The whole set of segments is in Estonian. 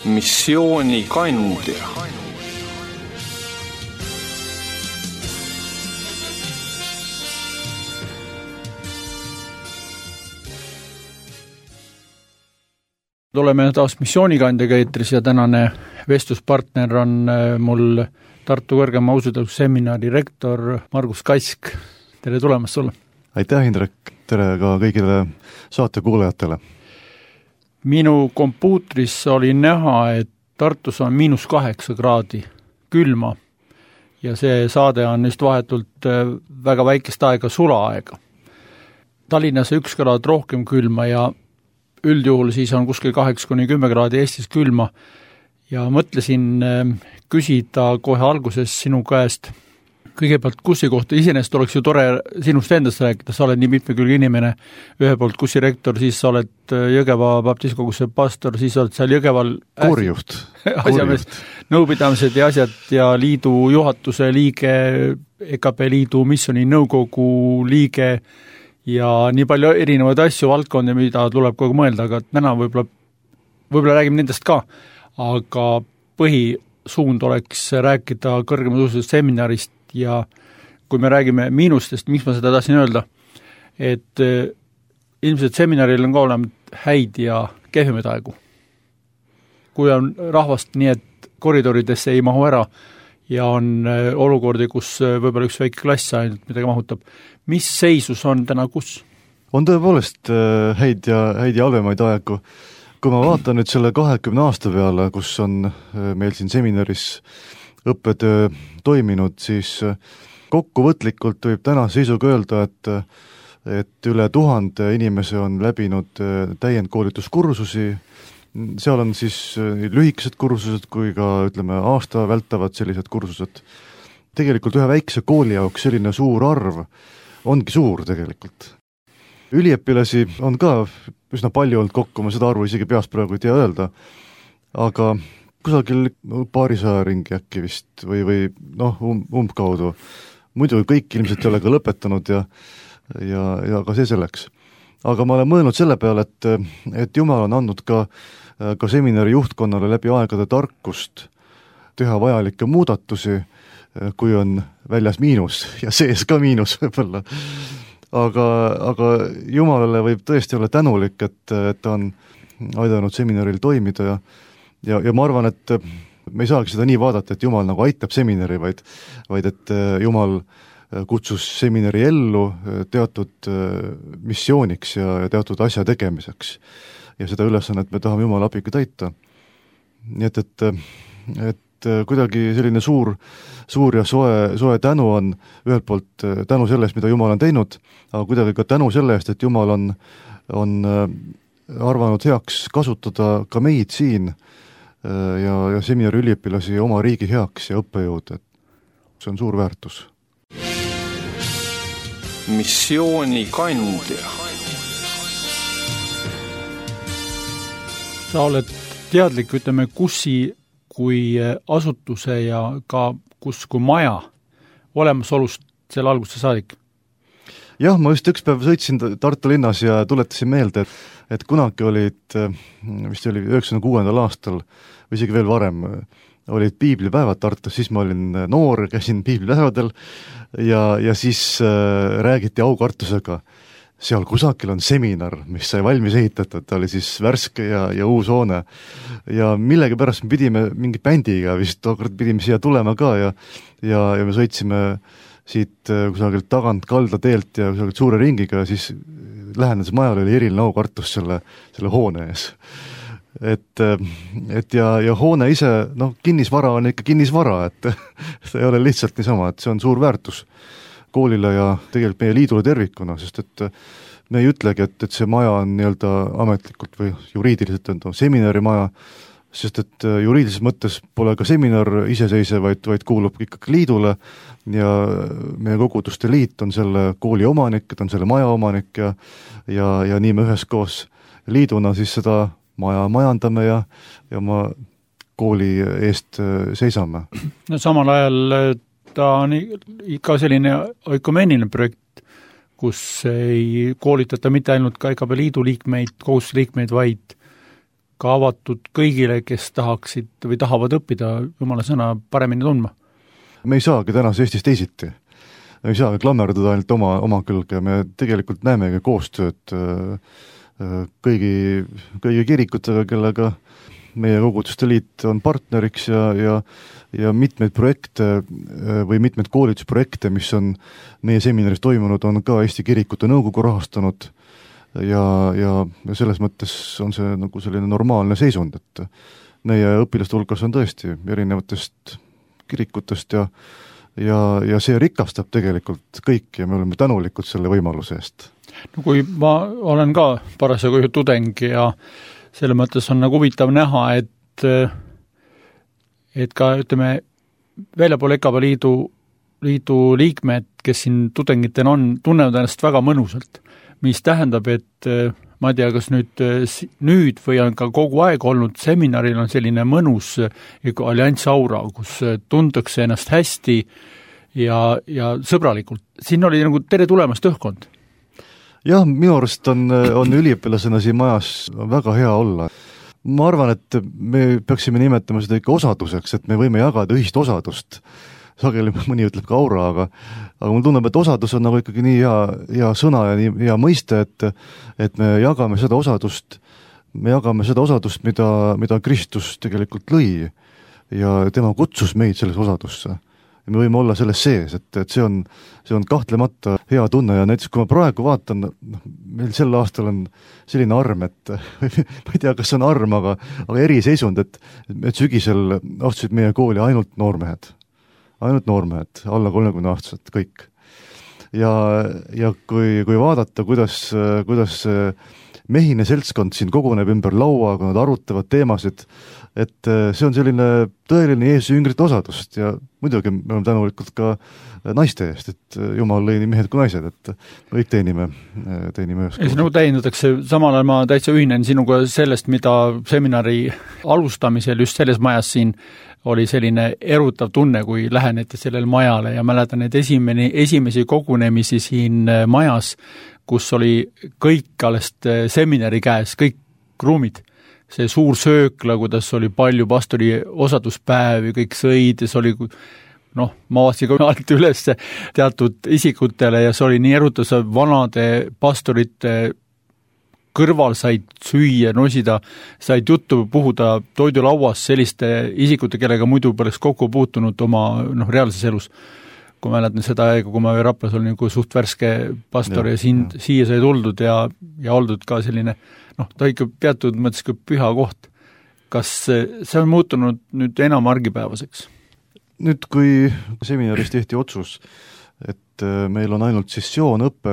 Missioonikandja. Oleme taas Missioonikandjaga eetris ja tänane vestluspartner on mul Tartu kõrgema usuteadusseminari rektor Margus Kask. Tere tulemast sulle! Aitäh, Indrek! Tere ka kõigile saate kuulajatele! Minu kompuutris oli näha, et Tartus on -8 kraadi külma ja see saade on just vahetult väga väikest aega sulaaega. Tallinnas 1 kraad rohkem külma ja üldjuhul siis on kuskil 8-10 kraadi Eestis külma ja mõtlesin küsida kohe alguses sinu käest kõigepealt kussi kohta. Iseenesest oleks ju tore sinust endast rääkida, sa oled nii mitmekülge inimene, ühe poolt kussi rektor, siis sa oled Jõgeva baptistkoguse pastor, siis oled seal Jõgeval koorijuht, nõupidamised ja asjad ja liidu juhatuse liige, EKP liidu missiooni nõukogu liige ja nii palju erinevaid asju, valdkondi, mida tuleb kogu mõelda, aga täna võib-olla räägime nendest ka, aga põhisuund oleks rääkida kõrgemas seminarist ja kui me räägime miinustest, miks ma seda tahtsin öelda, et ilmselt seminaril on ka olemas häid ja kehvemaid aegu. Kui on rahvast nii, et koridoridesse ei mahu ära ja on olukordi, kus võib-olla üks väike klass ainult midagi mahutab. Mis seisus on täna kus? On tõepoolest häid ja halvemaid aegu. Kui ma vaatan nüüd selle 20 aasta peale, kus on meil siin seminaris õppetöö toiminud, siis kokkuvõtlikult võib täna seisuga öelda, et üle 1000 inimese on läbinud täiendkoolituskursusi. Seal on siis lühikesed kursused kui ka aasta vältavad sellised kursused. Tegelikult ühe väikse kooli jaoks selline suur arv ongi suur tegelikult. Üliõpilasi on ka üsna palju olnud kokku, ma seda arvu isegi peast praegu ei tea öelda, aga kusagil paarisaja ringi äkki vist või umbkaudu. Muidu kõik ilmselt ei ole ka lõpetanud ja ka see selleks. Aga ma olen mõelnud selle peale, et Jumal on andnud ka seminari juhtkonnale läbi aegade tarkust teha vajalikke muudatusi, kui on väljas miinus ja sees ka miinus võib-olla. Aga Jumalale võib tõesti olla tänulik, et ta on aidanud seminaril toimida ja ma arvan, et me ei saagi seda nii vaadata, et Jumal nagu aitab seminari, vaid et Jumal kutsus seminari ellu teatud missiooniks ja teatud asja tegemiseks. Ja seda ülesannet me tahame Jumala abiga täita. Nii et kuidagi selline suur ja soe tänu on ühelt poolt tänu sellest, mida Jumal on teinud, aga kuidagi ka tänu selle eest, et Jumal on arvanud heaks kasutada ka meid siin ja seminari üliõpilasi oma riigi heaks ja õppejõud. See on suur väärtus. Missioonikandja. Sa oled teadlik, ütleme, kussi kui asutuse ja ka kus kui maja olemasolust selle alguse saadik? Jah, ma just üks päev sõitsin Tartu linnas ja tuletasin meelde, et kunagi olid, vist oli 96. aastal või isegi veel varem, olid piiblipäevad Tartus, siis ma olin noor, käisin piiblipäevadel ja siis räägiti aukartusega. Seal kusagil on seminar, mis sai valmis ehitatud, ta oli siis värske ja uus hoone. Ja millegi pärast me pidime mingi bändiga, vist tookord pidime siia tulema ka ja me sõitsime siit kusagilt tagant kaldateelt ja kusagilt suure ringiga ja siis lähenedes majal oli eriline aukartus selle hoone ees. Et ja hoone ise, kinnisvara on ikka kinnisvara, et see ei ole lihtsalt niisama, et see on suur väärtus koolile ja tegelikult meie liidule tervikuna, sest et me ei ütlegi, et see maja on nii-öelda ametlikult või juriidiliselt on seminari maja, sest et juriidilises mõttes pole ka seminar iseseisev, vaid kuulub ikkagi liidule ja meie koguduste liit on selle kooli omanik, et on selle maja omanik ja nii me üheskoos liiduna siis seda maja majandame ja ma kooli eest seisame. No samal ajal ta on ikka selline oikumeeniline projekt, kus ei koolitata mitte ainult ka EKP liidu liikmeid, kohustusliikmeid, vaid ka avatud kõigile, kes tahaksid või tahavad õppida jumala sõna paremini tundma. Me ei saagi tänas Eestis teisiti. Me ei saa klammerduda ainult oma külge, me tegelikult näemegi koostööd kõigi kirikutega, kellega meie koguduste liit on partneriks ja mitmeid projekte või mitmeid koolitusprojekte, mis on meie seminaris toimunud, on ka Eesti Kirikute Nõukogu rahastanud ja selles mõttes on see nagu selline normaalne seisund, et meie õpilaste hulgas on tõesti erinevatest kirikutest ja see rikastab tegelikult kõik ja me oleme tänulikud selle võimaluse eest. No kui ma olen ka parasjagu tudeng ja selle mõttes on nagu huvitav näha, et ka ütleme väljapool EKP liidu liikmed, kes siin tudengitena on, tunnevad ennast väga mõnusalt, mis tähendab, et ma ei tea, kas nüüd või on ka kogu aeg olnud seminaril on selline mõnus alliansaura, kus tuntakse ennast hästi ja sõbralikult. Siin oli nagu tere tulemast õhkkond. Jah, minu arust on üliõpilasena siin majas väga hea olla. Ma arvan, et me peaksime nimetama seda ikka osaduseks, et me võime jagada ühist osadust. Sageli mõni ütleb ka aura, aga mul tunneb, et osadus on nagu ikkagi nii hea sõna ja nii hea mõiste, et me jagame seda osadust, mida Kristus tegelikult lõi ja tema kutsus meid selles osadusse. Me võime olla selles sees, et see on kahtlemata hea tunne ja näiteks kui ma praegu vaatan, meil sel aastal on selline arm, et ma ei tea, kas on arm, aga eriseisund, et sügisel astusid meie kooli ainult noormehed, alla 30-aastased kõik. Ja kui vaadata, kuidas mehine seltskond siin koguneb ümber laua, kui nad arutavad teemasid, et see on selline tõeline Jeesuse jüngrite osadust ja muidugi me oleme tänulikult ka naiste eest, et Jumal lõi nii mehed kui naised, et kõik teenime ühes. Ja nagu täiendatakse, samal ajal ma täitsa ühinen sinuga sellest, mida seminari alustamisel just selles majas siin oli selline erutav tunne, kui lähenete sellele majale ja mäletan, et esimesi kogunemisi siin majas, kus oli kõik alles seminari käes, kõik ruumid, see suur söökla, kuidas oli palju pastori osaduspäevi, kõik sõid ja see oli, ma vaatasin ka alati üles teatud isikutele ja see oli nii erutus, vanade pastorite kõrval said süüa, nosida, said juttu puhuda toidulauas selliste isikute, kellega muidu poleks kokku puutunud oma reaalses elus. Kui mäletan seda aega, kui ma Raplas olin nagu suht värske pastor ja siia sai tuldud ja oldud ka selline, ta ikka peatud mõttes ka püha koht. Kas see on muutunud nüüd enam argipäevaseks? Nüüd, kui seminaris tehti otsus, et meil on ainult sessioonõpe,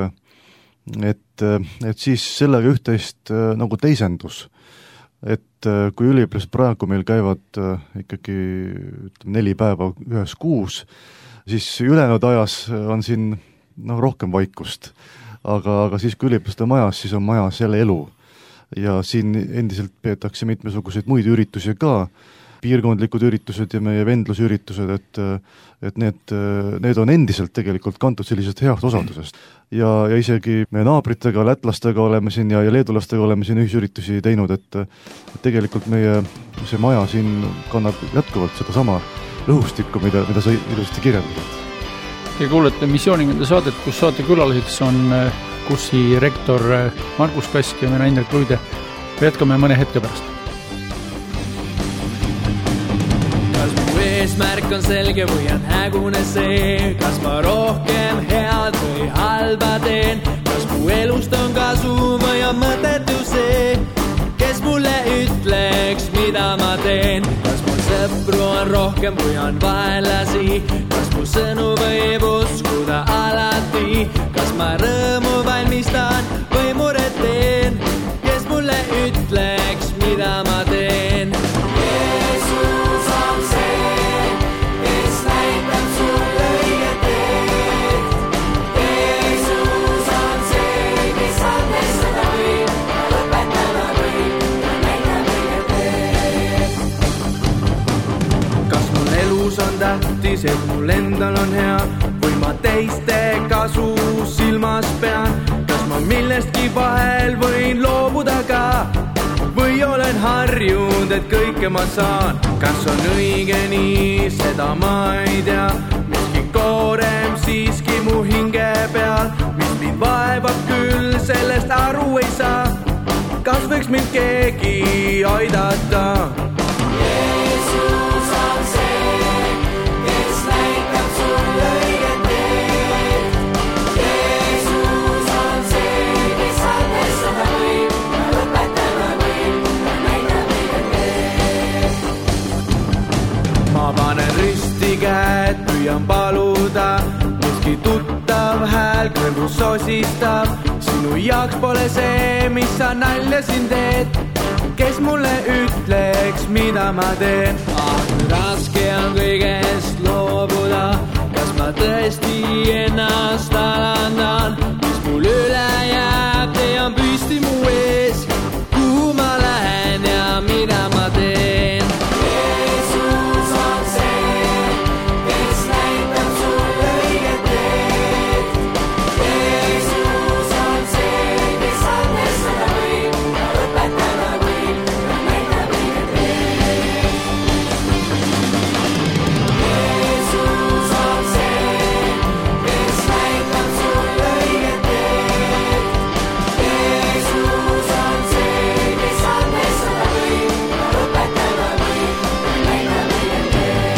et siis sellega üht-teist nagu teisendus. Et kui üliõpilased praegu meil käivad ikkagi 4 päeva ühes kuus, siis ülejäänud ajas on siin rohkem vaikust. Aga siis, kui üliõpilased on majas, siis on majas jälle elu. Ja siin endiselt peetakse mitmesuguseid muid üritusi ka, piirkondlikud üritused ja meie vendlusüritused, et need on endiselt tegelikult kantud sellisest heast osadusest. Ja isegi meie naabritega, lätlastega oleme siin ja leedulastega oleme siin ühisüritusi teinud, et tegelikult meie see maja siin kannab jätkuvalt seda sama õhustikku, mida sa ilusti kirjeldasid. Ja kuulete Missioonikõnde saadet, kus saate külaliseks on kursi rektor Margus Kask ja mina Indrek Luide. Jätkame mõne hetke pärast. Kas mu eesmärk on selge või on hägune see? Kas ma rohkem head või halba teen? Kas mu elust on kasu või on mõtetu see? Kes mulle ütleks, mida ma teen? Kas mul sõpru on rohkem või on vaenlasi? Kas mu sõnu võib uskuda alati? Kas ma rõõmu valmistan või muret teen? Kes mulle ütleks, mida ma teen? Jeesus on see, kes näitab sulle õiget teed. Jeesus on see, kes andestada võib, lõpetada võib, näitab õiget teed. Kas mul elus on tähtis, et mul endal on hea või ma teiste kasu silmas pean? Kas ma millestki vahel võin loobuda ka? või olen harjunud, et kõike ma saan. Kas on õige nii, seda ma ei tea. Miski koorem siiski mu hinge peal, mis mind vaevab küll, sellest aru ei saa. Kas võiks mind keegi aidata? Jeesus on see, kes näitab sulle õiget teed. Jeesus on see, kes andestada võib ja õpetada võib ja näitab õiget teed. Ma panen risti käed, püüan paluda, miski tuttav hääl kõrvus sosistab. Sinu jaoks pole see, mis sa nalja siin teed. Kes mulle ütleks, mida ma teen? Raske on kõigest loobuda. Kas ma tõesti ennast alandan? Mis mul üle jääb, tean püsti mu ees. Kuhu ma lähen ja mida ma teen? Jeesus on see, kes näitab sulle õiget teed. Jeesus on see, kes andestada võib ja õpetada võib ja näitab õiget teed. Jeesus on see, kes näitab sulle õiget teed. Jeesus on see, kes andestada võib ja õpetada võib ja näitab õiget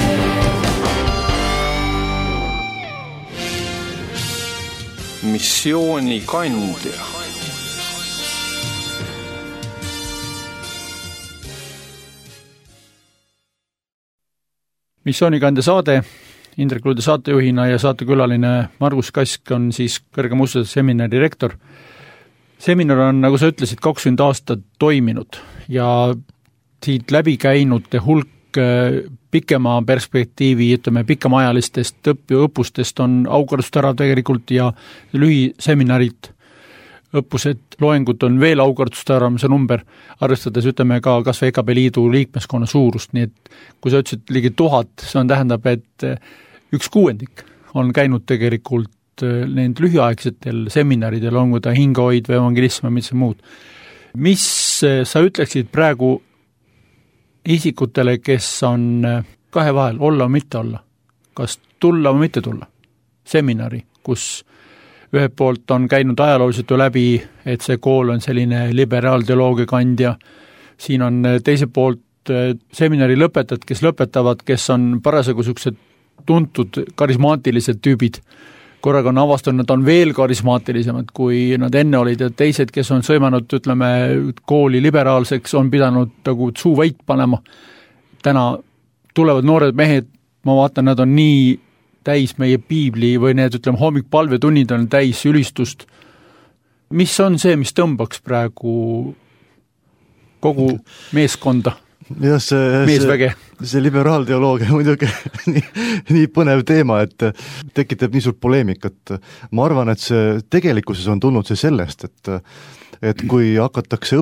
teed. Missioonikandja. Missioonikandja saade, Indrek Luude saatejuhina ja saatekülaline Margus Kask on siis kõrgem ususeaduse seminari rektor. Seminar on, nagu sa ütlesid, 20 aastat toiminud ja siit läbi käinute hulk pikema perspektiivi, ütleme pikemaajalistest õppustest on aukarust ära tegelikult ja lühiseminarid, õppused, loengud on veel aukartust ära, see number, arvestades ütleme ka kas või EKP liidu liikmeskonna suurust, nii et kui sa ütlesid ligi 1000, see on tähendab, et 1/6 on käinud tegelikult need lühiaegsetel seminaridel, on kui ta hingehoid või evangelism ja mis muud. Mis sa ütleksid praegu isikutele, kes on kahe vahel, olla või mitte olla, kas tulla või mitte tulla seminari, kus ühelt poolt on käinud ajalooliselt ju läbi, et see kool on selline liberaalteoloogia kandja, siin on teiselt poolt seminari lõpetajad, kes lõpetavad, kes on parasjagu sellised tuntud karismaatilised tüübid, korraga on avastanud, nad on veel karismaatilisemad, kui nad enne olid ja teised, kes on sõimanud, ütleme, kooli liberaalseks, on pidanud nagu suu vait panema. Täna tulevad noored mehed, ma vaatan, nad on nii täis meie piibli või need, ütleme, hommikpalvetunnid on täis ülistust. Mis on see, mis tõmbaks praegu kogu meeskonda? Jah, see liberaalteoloogia muidugi nii põnev teema, et tekitab nii suurt poleemikat. Ma arvan, et see tegelikkuses on tulnud see sellest, et kui hakatakse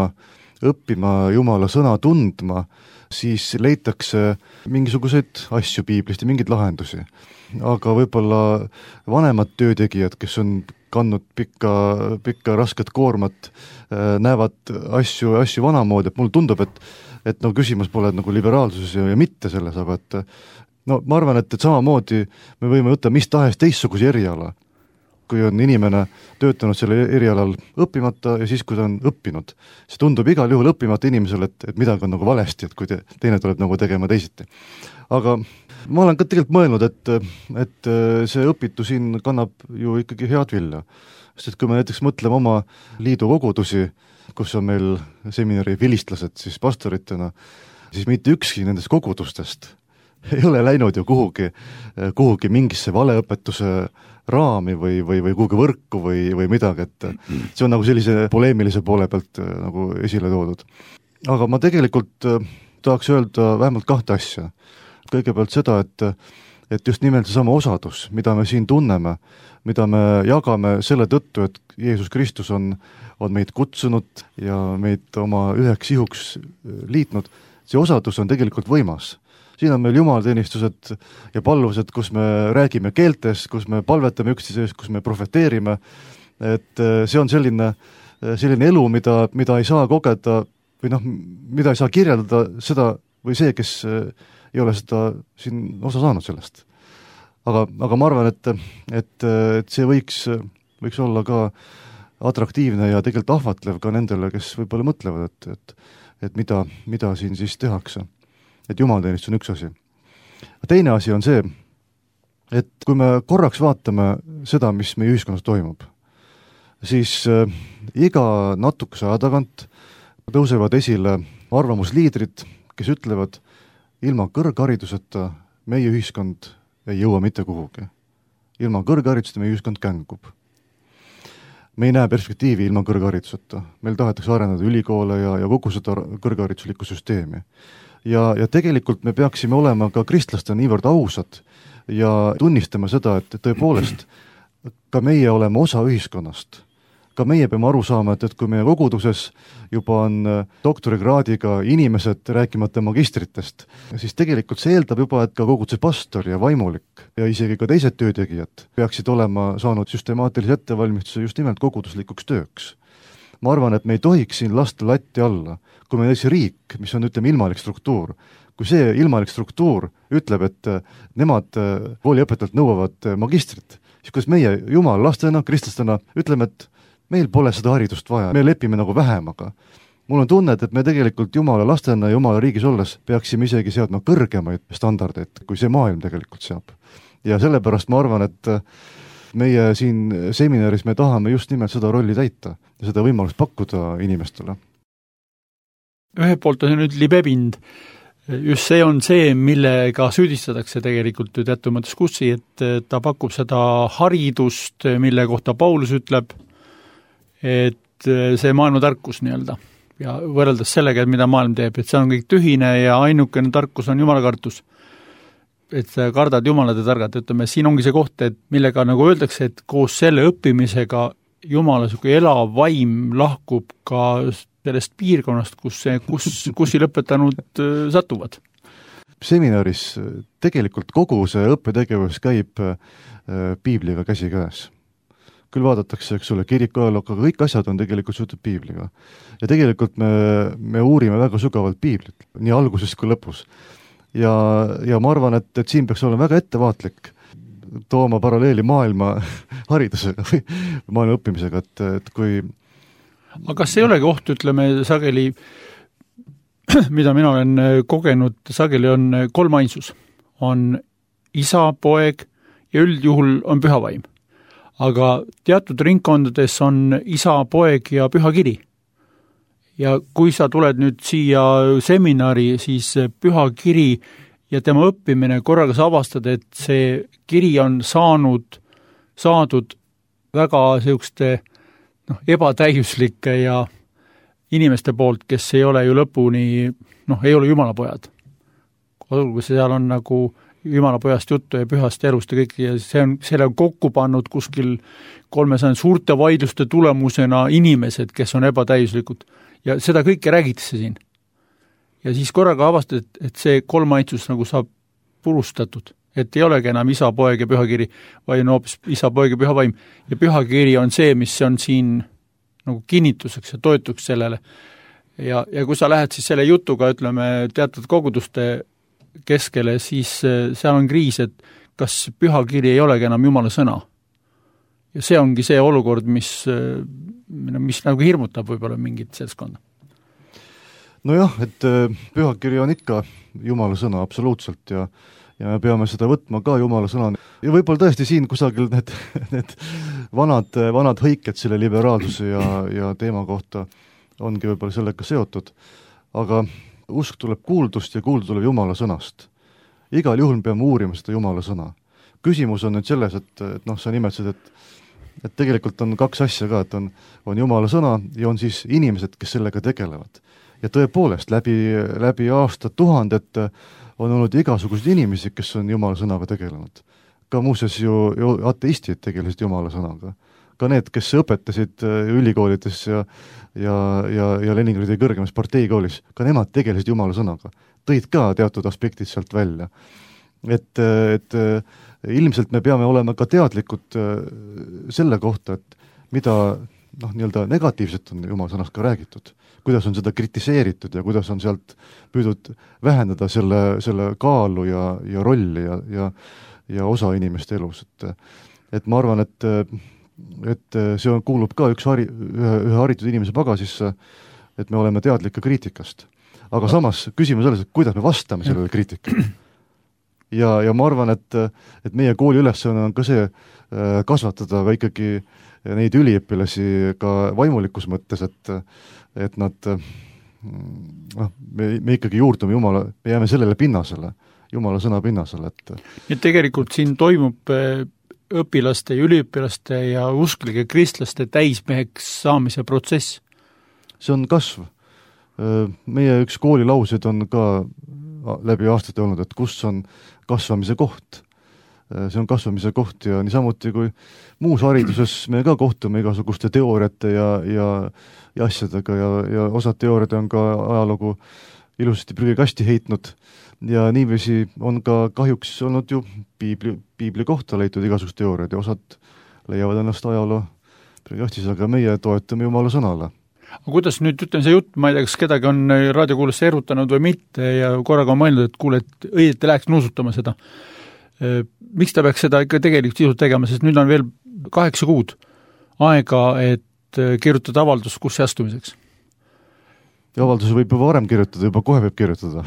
õppima Jumala sõna tundma, siis leitakse mingisuguseid asju piiblist ja mingeid lahendusi. Aga võib-olla vanemad töötegijad, kes on kandnud pikka rasket koormat, näevad asju vanamoodi, et mulle tundub, et no küsimus pole nagu liberaalsuses ja mitte selles, aga et no ma arvan, et samamoodi me võime võtta mis tahes teistsuguse eriala, kui on inimene töötanud selle erialal õppimata ja siis, kui ta on õppinud. See tundub igal juhul õppimata inimesele, et midagi on nagu valesti, et kui teine tuleb nagu tegema teisiti. Aga ma olen ka tegelikult mõelnud, et see õpitu siin kannab ju ikkagi head vilja. Sest et kui me näiteks mõtleme oma liidu kogudusi, kus on meil seminari vilistlased siis pastoritena, siis mitte ükski nendest kogudustest ei ole läinud ju kuhugi mingisse valeõpetuse raami või kuhugi võrku või midagi, et see on nagu sellise poleemilise poole pealt nagu esile toodud. Aga ma tegelikult tahaks öelda vähemalt kahte asja. Kõigepealt seda, et just nimelt seesama osadus, mida me siin tunneme, mida me jagame selle tõttu, et Jeesus Kristus on meid kutsunud ja meid oma üheks ihuks liitnud, see osadus on tegelikult võimas. Siin on meil jumalateenistused ja palvused, kus me räägime keeltes, kus me palvetame üksteisest, kus me profeteerime, et see on selline elu, mida ei saa kogeda või noh, mida ei saa kirjeldada seda või see, kes ei ole seda siin osa saanud sellest. Aga ma arvan, et see võiks olla ka atraktiivne ja tegelikult ahvatlev ka nendele, kes võib-olla mõtlevad, et mida siin siis tehakse. Et jumalateenistus on üks asi. Teine asi on see, et kui me korraks vaatame seda, mis meie ühiskonnas toimub, siis iga natukese aja tagant tõusevad esile arvamusliidrid, kes ütlevad, ilma kõrghariduseta meie ühiskond ei jõua mitte kuhugi. Ilma kõrghariduseta meie ühiskond kängub. Me ei näe perspektiivi ilma kõrghariduseta. Meil tahetakse arendada ülikoole ja kogu seda kõrghariduslikku süsteemi. Ja tegelikult me peaksime olema ka kristlaste niivõrd ausad ja tunnistama seda, et tõepoolest ka meie oleme osa ühiskonnast. Ka meie peame aru saama, et kui meie koguduses juba on doktorikraadiga inimesed, rääkimata magistritest, siis tegelikult see eeldab juba, et ka koguduse pastor ja vaimulik ja isegi ka teised töötegijad peaksid olema saanud süstemaatilise ettevalmistuse just nimelt koguduslikuks tööks. Ma arvan, et me ei tohiks siin lasta latti alla, kui meil on riik, mis on, ütleme, ilmalik struktuur. Kui see ilmalik struktuur ütleb, et nemad kooliõpetajalt nõuavad magistrit, siis kuidas meie jumala lastena, kristlastena ütleme, et meil pole seda haridust vaja, me lepime nagu vähemaga. Mul on tunne, et me tegelikult jumala lastena ja jumala riigis olles peaksime isegi seadma kõrgemaid standardeid, kui see maailm tegelikult seab. Ja sellepärast ma arvan, et meie siin seminaris me tahame just nimelt seda rolli täita ja seda võimalust pakkuda inimestele. Ühelt poolt on see nüüd libebind. Just see on see, millega süüdistatakse tegelikult ju teatud mõttes Kussi, et ta pakub seda haridust, mille kohta Paulus ütleb, et see maailma tarkus nii-öelda ja võrreldes sellega, et mida maailm teeb, et see on kõik tühine ja ainukene tarkus on jumala kartus. Et sa kardad jumalad ja targad, ütleme, siin ongi see koht, et millega nagu öeldakse, et koos selle õppimisega jumala elav vaim lahkub ka sellest piirkonnast, kus lõpetanud satuvad. Seminaris tegelikult kogu see õppetegevus käib piibliga käsi käes. Küll vaadatakse, eks ole, kirikuajalooga, aga kõik asjad on tegelikult seotud piibliga. Ja tegelikult me uurime väga sügavalt piiblit, nii alguses kui lõpus. Ja ma arvan, et siin peaks olema väga ettevaatlik tooma paralleeli maailma haridusega või maailma õppimisega, et kui... Aga kas ei olegi oht, ütleme, sageli, mida mina olen kogenud, sageli on kolmainsus. On isa, poeg ja üldjuhul on pühavaim. Aga teatud ringkondades on isa, poeg ja püha kiri. Ja kui sa tuled nüüd siia seminari, siis püha kiri ja tema õppimine korraga sa avastad, et see kiri on saadud väga selluste ebatäiuslike ja inimeste poolt, kes ei ole ju lõpuni, ei ole jumalapojad. Kui seal on nagu jumalapojast juttu ja pühast elust ja kõik, ja selle on kokku pannud kuskil 300 suurte vaidluste tulemusena inimesed, kes on ebatäiuslikud. Ja seda kõike räägitakse siin. Ja siis korraga avastad, et see kolmainsus nagu saab purustatud. Et ei olegi enam isa, poeg ja pühakiri, vaid on hoopis isa, poeg ja pühavaim. Ja pühakiri on see, mis on siin nagu kinnituseks ja toetuks sellele. Ja kui sa lähed siis selle jutuga, ütleme, teatud koguduste keskele, siis seal on kriis, et kas pühakiri ei olegi enam jumala sõna. Ja see ongi see olukord, mis nagu hirmutab võib-olla mingit seltskonda. Nojah, et pühakiri on ikka jumala sõna absoluutselt ja me peame seda võtma ka jumala sõna. Ja võib-olla tõesti siin kusagil need vanad hõiked selle liberaalsuse ja teema kohta ongi võib-olla sellega seotud. Aga usk tuleb kuuldust ja kuuldu tuleb jumala sõnast. Igal juhul peame uurima seda jumala sõna. Küsimus on nüüd selles, et sa nimetasid, et tegelikult on kaks asja ka, et on jumala sõna ja on siis inimesed, kes sellega tegelevad. Ja tõepoolest, läbi aastatuhandet on olnud igasuguseid inimesi, kes on jumala sõnaga tegelenud. Ka muuseas ju ateistid tegelesid jumala sõnaga. Ka need, kes õpetasid ülikoolides ja Leningradi kõrgemas parteikoolis, ka nemad tegelesid jumala sõnaga. Tõid ka teatud aspektid sealt välja. Et ilmselt me peame olema ka teadlikud selle kohta, et nii-öelda negatiivselt on Jumala sõnas ka räägitud, kuidas on seda kritiseeritud ja kuidas on sealt püüdnud vähendada selle kaalu ja rolli ja osa inimeste elus, et ma arvan, et see kuulub ka ühe haritud inimese pagasisse, et me oleme teadlikud kriitikast. Aga samas küsimus selles, et kuidas me vastame sellele kriitikale. Ja ma arvan, et meie kooli ülesanne on ka see kasvatada ka ikkagi neid üliõpilasi ka vaimulikus mõttes, et nad me ikkagi juurdume Jumala, me jääme sellele pinnasele, Jumala sõna pinnasele. Et tegelikult siin toimub õpilaste ja üliõpilaste ja usklike kristlaste täismeheks saamise protsess. See on kasv. Meie üks koolilauseid on ka läbi aastate olnud, et kus on kasvamise koht. See on kasvamise koht ja niisamuti kui muus hariduses me ka kohtume igasuguste teooriate ja asjadega ja osad teooriad on ka ajalugu ilusasti prügikasti heitnud ja niiviisi on ka kahjuks olnud ju piibli kohta leitud igasugused teooriad ja osad leiavad ennast ajaloo prügikastis, aga meie toetame Jumala sõnale. Aga kuidas nüüd ütleme see jutt, ma ei tea, kas kedagi on raadiokuulesse erutanud või mitte ja korraga on mõelnud, et kuule, et õieti läheks nuusutama seda. Miks ta peaks seda ikka tegelikult sisult tegema, sest nüüd on veel 8 kuud aega, et kirjutada avaldus kurssi astumiseks? Ja avalduse võib juba varem kirjutada, juba kohe võib kirjutada.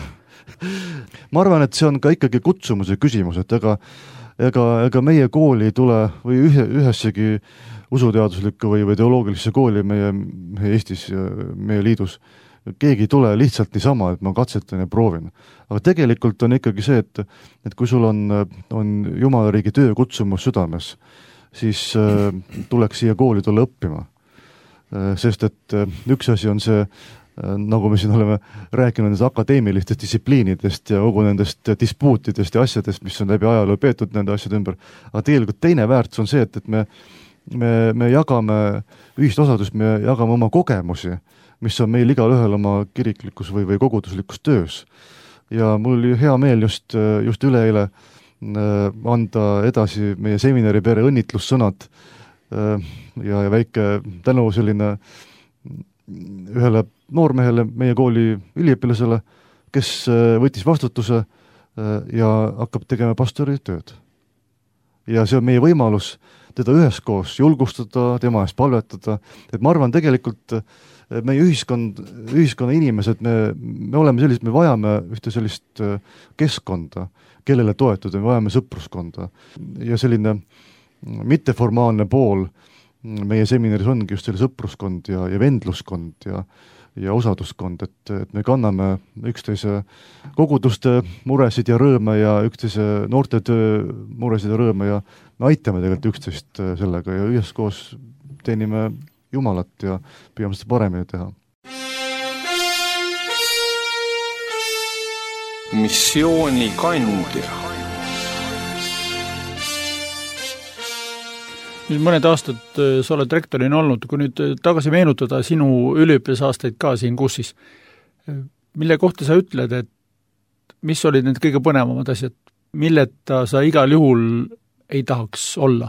Ma arvan, et see on ka ikkagi kutsumuse küsimus, et ega meie kooli ei tule või ühessegi usuteaduslikku või teoloogilisse kooli meie Eestis ja meie liidus keegi ei tule lihtsalt niisama, et ma katsetan ja proovin. Aga tegelikult on ikkagi see, et kui sul on Jumala riigi töö kutsumus südames, siis tuleks siia kooli tulla õppima. Sest et üks asi on see, nagu me siin oleme rääkinud nendest akadeemilistest distsipliinidest ja kogu nendest dispuutidest ja asjadest, mis on läbi ajaloo peetud nende asjade ümber. Aga tegelikult teine väärtus on see, et me jagame ühist osadust, me jagame oma kogemusi, mis on meil igal ühel oma kiriklikus või koguduslikus töös. Ja mul oli hea meel just üleeile anda edasi meie seminari pere õnnitlussõnad ja väike tänu selline ühele noormehele, meie kooli üliõpilasele, kes võttis vastutuse ja hakkab tegema pastori tööd. Ja see on meie võimalus teda üheskoos julgustada, tema eest palvetada, et ma arvan tegelikult meie ühiskonna inimesed, me oleme sellised, me vajame ühte sellist keskkonda, kellele toetuda, me vajame sõpruskonda ja selline mitteformaalne pool meie seminaris ongi just selle sõpruskond ja vendluskond ja osaduskond, et me kanname üksteise koguduste muresid ja rõõme ja üksteise noortetöö muresid ja rõõme ja me aitame tegelikult üksteist sellega ja üheskoos teenime Jumalat ja püüame seda paremini teha. Missioonikandja. Nüüd mõned aastad sa oled rektorina olnud, kui nüüd tagasi meenutada sinu üliõpilasaastaid ka siin kursis, mille kohta sa ütled, et mis olid need kõige põnevamad asjad, milleta sa igal juhul ei tahaks olla?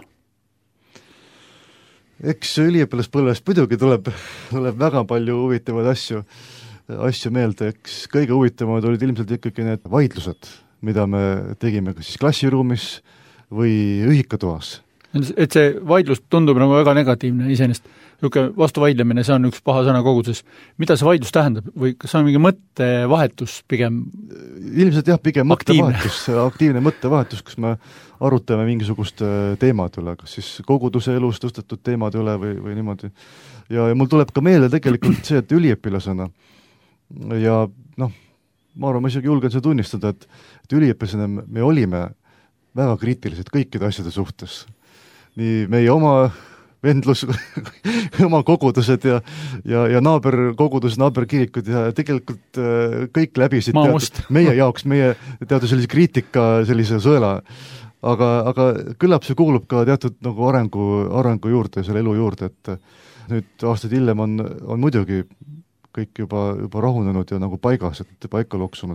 Eks üliõpilaspõlvest muidugi tuleb väga palju huvitavaid asju meelde, eks kõige huvitavamad olid ilmselt ikkagi need vaidlused, mida me tegime kas siis klassiruumis või ühikatoas. Et see vaidlus tundub nagu väga negatiivne iseenest. Niisugune vastuvaidlemine, see on üks paha sõna koguduses. Mida see vaidlus tähendab? Või kas on mingi mõttevahetus pigem? Ilmselt jah, pigem aktiivne mõttevahetus, kus me arutame mingisuguste teemad üle, kas siis koguduse elus tõstetud teemad üle või niimoodi. Ja mul tuleb ka meelde tegelikult see, et üliõpilasena ja ma arvan, ma isegi julgen seda tunnistada, et üliõpilasena me olime väga kriitilised kõikide asjade suhtes. Nii meie oma vendlus, oma kogudused ja naaberkogudused, naaberkirikud ja tegelikult kõik läbisid meie jaoks, meie teatud sellise kriitika sellise sõela. Aga küllap see kuulub ka teatud nagu arengu juurde, selle elu juurde, et nüüd aastaid hiljem on muidugi kõik juba rahunenud ja nagu paigas, et paika loksunud,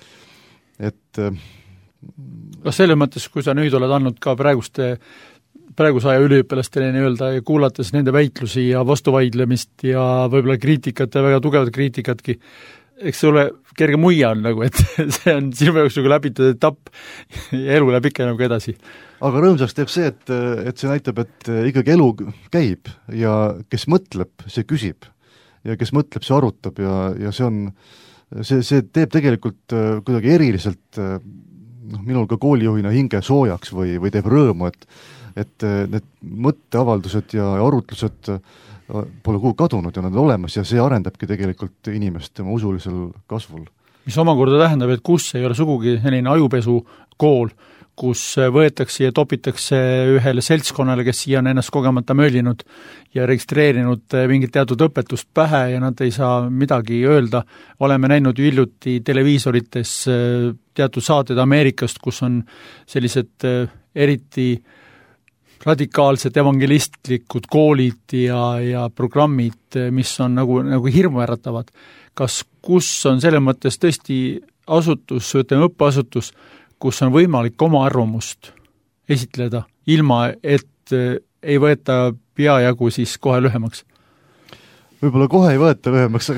et kas selles mõttes, kui sa nüüd oled andnud ka praeguste praeguse aja üliõpilastele öelda ja kuulates nende väitlusi ja vastuvaidlemist ja võib-olla kriitikat ja väga tugevat kriitikatki, eks see ole kerge muia on nagu, et see on sinu jaoks nagu läbitud etapp ja elu läheb ikka nagu edasi. Aga rõõmsaks teeb see, et see näitab, et ikkagi elu käib ja kes mõtleb, see küsib. Ja kes mõtleb, see arutab ja see teeb tegelikult kuidagi eriliselt minul ka koolijuhina hinge soojaks või teeb rõõmu, et need mõtteavaldused ja arutlused pole kuhu kadunud ja nad on olemas ja see arendabki tegelikult inimest tema usulisel kasvul. Mis omakorda tähendab, et kus ei ole sugugi selline ajupesu kool, kus võetakse ja topitakse ühele seltskonnale, kes siia on ennast kogemata möllinud ja registreerinud mingit teatud õpetust pähe ja nad ei saa midagi öelda. Oleme näinud ju hiljuti televiisorites teatud saated Ameerikast, kus on sellised eriti radikaalsed evangelistlikud koolid ja programmid, mis on nagu hirmu äratavad. Kus on selle mõttes tõesti asutus, õppeasutus, kus on võimalik oma arvamust esitleda, ilma et ei võeta peajagu siis kohe lühemaks? Võib-olla kohe ei võeta lühemaks,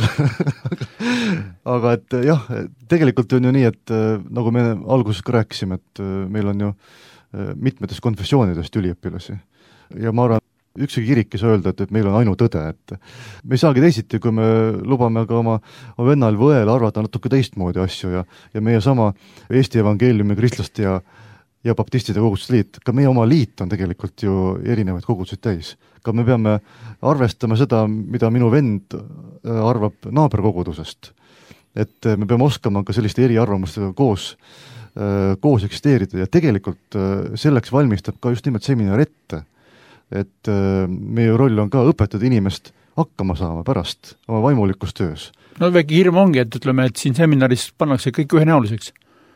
aga et jah, tegelikult on ju nii, et nagu me alguses ka rääkisime, et meil on ju mitmetest konfessioonidest üliõpilasi. Ja ma arvan, ükski kirik ei saa öelda, et meil on ainult tõde, et me ei saagi teisiti, kui me lubame ka oma vennal või õel arvata natuke teistmoodi asju ja meie sama Eesti evangeeliumi kristlaste ja baptistide koguduste liit, ka meie oma liit on tegelikult ju erinevaid koguduseid täis. Ka me peame arvestama seda, mida minu vend arvab naaberkogudusest. Et me peame oskama ka selliste eriarvamustega koos eksisteerida ja tegelikult selleks valmistab ka just nimelt seminar ette, et meie roll on ka õpetada inimest hakkama saama pärast oma vaimulikus töös. No väike hirm ongi, et ütleme, et siin seminaris pannakse kõik ühenäoliseks.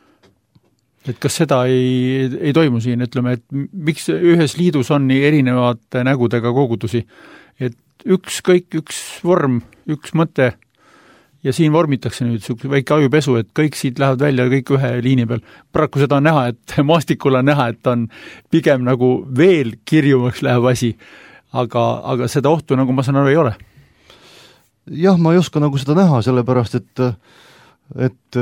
Et kas seda ei toimu siin, ütleme, et miks ühes liidus on nii erinevate nägudega kogudusi, et üks vorm, üks mõte ja siin vormitakse nüüd väike ajupesu, et kõik siit lähevad välja kõik ühe liini peal. Paraku seda on näha, et maastikul on näha, et on pigem nagu veel kirjumaks läheb asi, aga seda ohtu, nagu ma saan aru, ei ole. Jah, ma ei oska nagu seda näha, sellepärast, et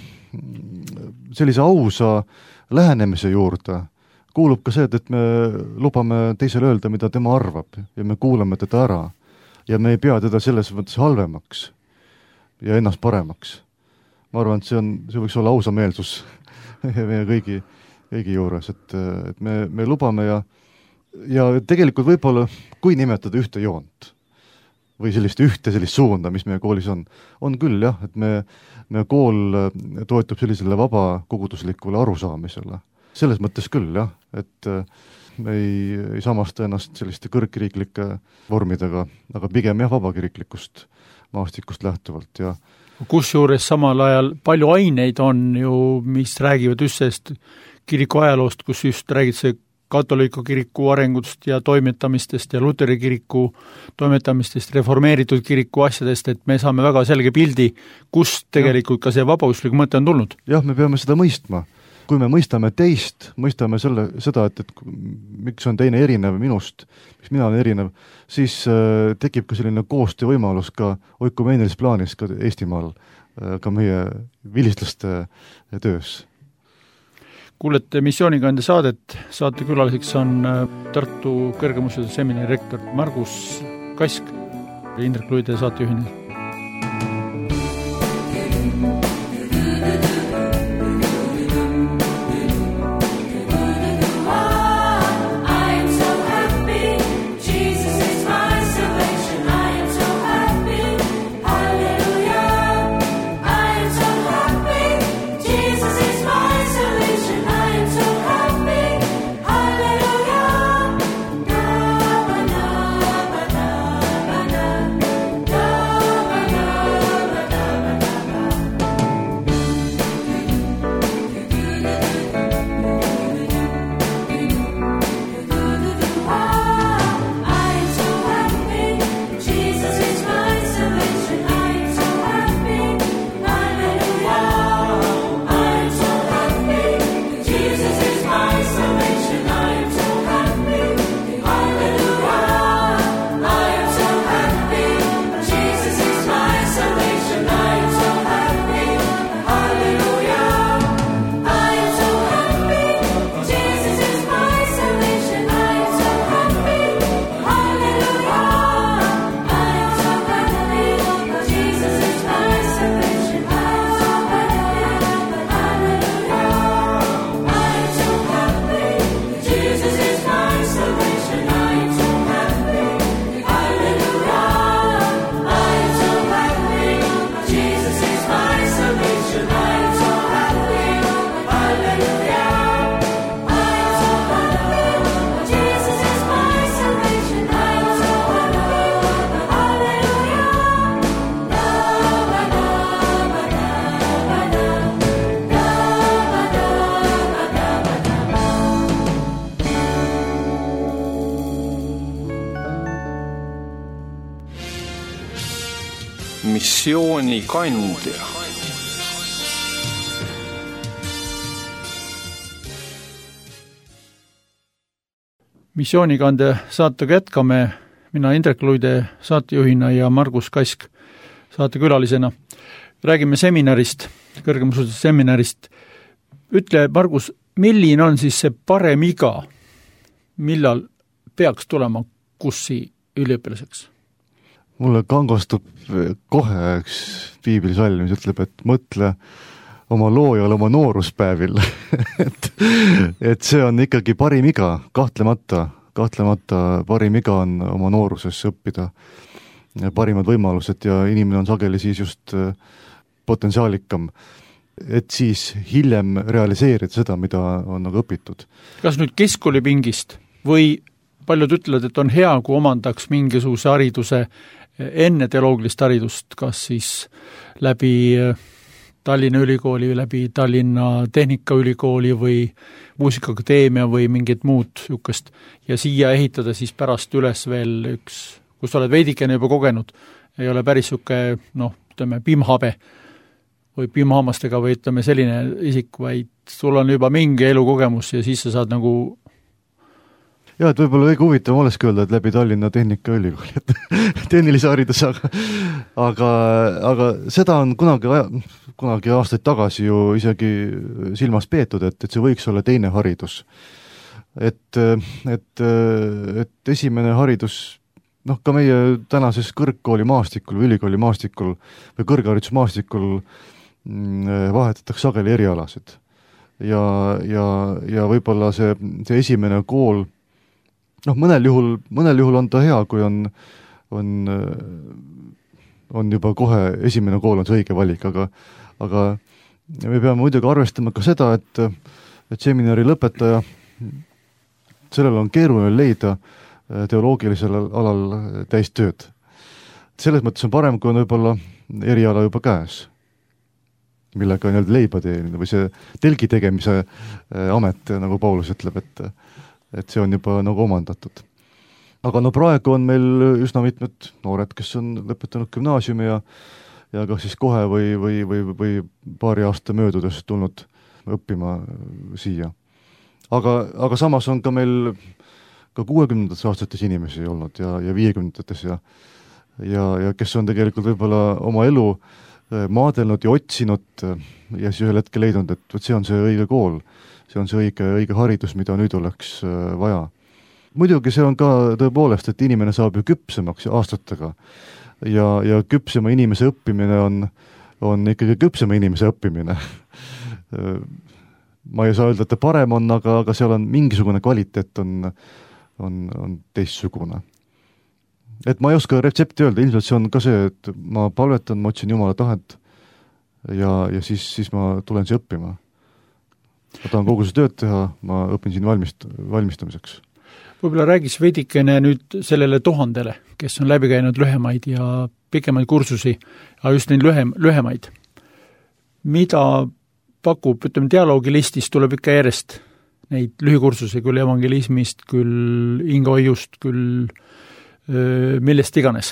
sellise ausa lähenemise juurde kuulub ka see, et me lubame teisele öelda, mida tema arvab ja me kuulame teda ära ja me ei pea teda selles mõttes halvemaks ja ennast paremaks. Ma arvan, et see võiks olla ausa meelsus meie kõigi juures, et me lubame ja tegelikult võib-olla, kui nimetada ühte joont või sellist suunda, mis meie koolis on küll jah, et me kool toetub sellisele vaba koguduslikule arusaamisele. Selles mõttes küll jah, et me ei samasta ennast selliste kõrgkiriiklike vormidega, aga pigem jah, vabakiriklikust maastikust lähtuvalt ja kusjuures samal ajal palju aineid on ju, mis räägivad just sellest kiriku ajaloost, kus just räägid see katoliku kiriku arengust ja toimetamistest ja Luteri kiriku toimetamistest, reformeeritud kiriku asjadest, et me saame väga selge pildi, kust tegelikult ka see vabauslik mõte on tulnud. Jah, me peame seda mõistma. Kui me mõistame teist, mõistame seda, et miks on teine erinev minust, miks mina olen erinev, siis tekib ka selline koostöövõimalus ka oikumeenilises plaanis ka Eestimaal, ka meie vilistlaste töös. Kuulete Missioonikandja saadet, saate külaliseks on Tartu Kõrgemusjõudude seminari rektor Margus Kask ja Indrek Luide saatejuhina. missioonikandja. Missioonikande saatega jätkame, mina Indrek Luide saatejuhina ja Margus Kask saatekülalisena. Räägime seminarist, kõrgemusutuse seminarist. Ütle, Margus, milline on siis see parem iga, millal peaks tulema kussi üliõpilaseks? Mulle kangastub kohe üks piiblisall, mis ütleb, et mõtle oma loojale oma nooruspäevil. et see on ikkagi parim iga, kahtlemata parim iga on oma nooruses õppida parimad võimalused ja inimene on sageli siis just potentsiaalikam, et siis hiljem realiseerida seda, mida on nagu õpitud. Kas nüüd keskkooli pingist või paljud ütlevad, et on hea, kui omandaks mingisuguse hariduse enne teoloogilist haridust, kas siis läbi Tallinna ülikooli, läbi Tallinna Tehnikaülikooli või Muusikaakadeemia või mingit muud niisugust ja siia ehitada siis pärast üles veel üks, kus sa oled veidikene juba kogenud, ei ole päris niisugune, ütleme, piimhabe või piimhammastega või ütleme selline isik, vaid sul on juba mingi elukogemus ja siis sa saad nagu jah, et võib-olla kõige huvitavam olekski öelda, et läbi Tallinna Tehnikaülikooli, et tehnilise hariduse, aga seda on kunagi aastaid tagasi ju isegi silmas peetud, et see võiks olla teine haridus. Et esimene haridus, ka meie tänases kõrgkooli maastikul või ülikooli maastikul või kõrgharidusmaastikul vahetatakse sageli erialasid. Ja võib-olla see esimene kool mõnel juhul on ta hea, kui on juba kohe esimene kool on see õige valik, aga me peame muidugi arvestama ka seda, et seminari lõpetaja, sellel on keeruline leida teoloogilisel alal täistööd. Selles mõttes on parem, kui on võib-olla eriala juba käes, millega on leiba teenida või see telgi tegemise amet, nagu Paulus ütleb, et see on juba nagu omandatud. Aga praegu on meil üsna mitmed noored, kes on lõpetanud gümnaasiumi ja kas siis kohe või paari aasta möödudes tulnud õppima siia. Aga samas on ka meil ka 60-ndates aastates inimesi olnud ja 50-ndates ja kes on tegelikult võib-olla oma elu maadelnud ja otsinud ja siis ühel hetkel leidnud, et see on see õige kool. See on see õige haridus, mida nüüd oleks vaja. Muidugi see on ka tõepoolest, et inimene saab ju küpsemaks aastatega ja küpsema inimese õppimine on ikkagi küpsema inimese õppimine. Ma ei saa öelda, et ta parem on, aga seal on mingisugune kvaliteet on teistsugune. Et ma ei oska retsepti öelda, ilmselt see on ka see, et ma palvetan, ma otsin Jumala tahet ja siis ma tulen siia õppima. Ma tahan kogu see tööd teha, ma õpin siin valmistumiseks. Võib-olla räägis veidikene nüüd sellele 1000, kes on läbi käinud lühemaid ja pikemaid kursusi, aga just neid lühemaid. Mida pakub, ütleme, dialoogilistis tuleb ikka järjest neid lühikursusi, küll evangelismist, küll ingoiust, küll millest iganes.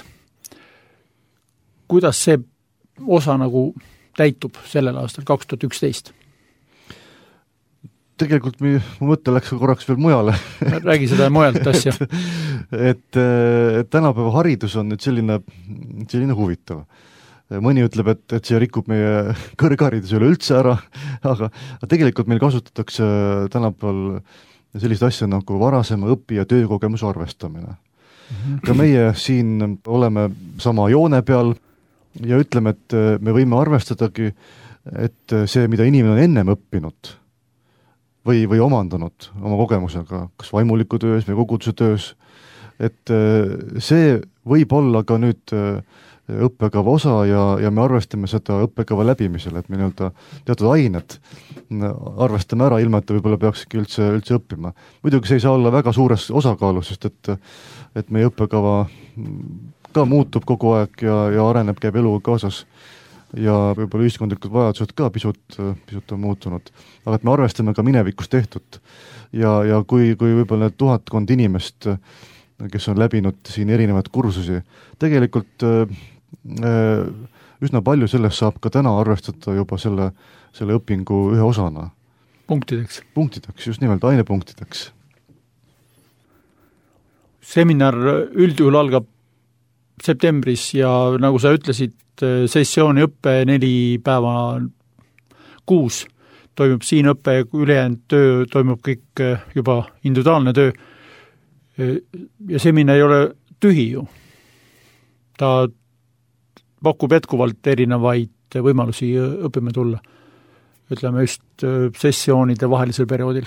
Kuidas see osa nagu täitub sellel aastal 2011? Tegelikult mu mõte läks korraks veel mujale. Räägi seda mujalt asja. et tänapäeva haridus on nüüd selline huvitav. Mõni ütleb, et see rikub meie kõrghariduse üle üldse ära, aga tegelikult meil kasutatakse tänapäeval sellist asja nagu varasema õpi- ja töökogemuse arvestamine. Ka meie siin oleme sama joone peal ja ütleme, et me võime arvestadagi, et see, mida inimene on ennem õppinud või omandanud oma kogemusega, kas vaimuliku töös või koguduse töös, et see võib olla ka nüüd õppekava osa ja me arvestame seda õppekava läbimisel, et me teatud ained arvestame ära, ilma et ta võib-olla peakski üldse õppima. Muidugi see ei saa olla väga suures osakaalus, sest et meie õppekava ka muutub kogu aeg ja areneb, käib eluga kaasas ja võib-olla ühiskondlikud vajadused ka pisut on muutunud. Aga et me arvestame ka minevikus tehtud ja kui võib-olla need 1000 inimest, kes on läbinud siin erinevaid kursusi, tegelikult üsna palju sellest saab ka täna arvestada juba selle õpingu ühe osana. Punktideks, just nimelt, ainepunktideks. Seminar üldjuhul algab septembris ja nagu sa ütlesid, sessiooni õppe 4 päeva kuus toimub siin õppe, ülejäänud töö toimub kõik juba individuaalne töö ja seminar ei ole tühi ju. Ta pakub jätkuvalt erinevaid võimalusi õppima tulla, ütleme just sessioonide vahelisel perioodil.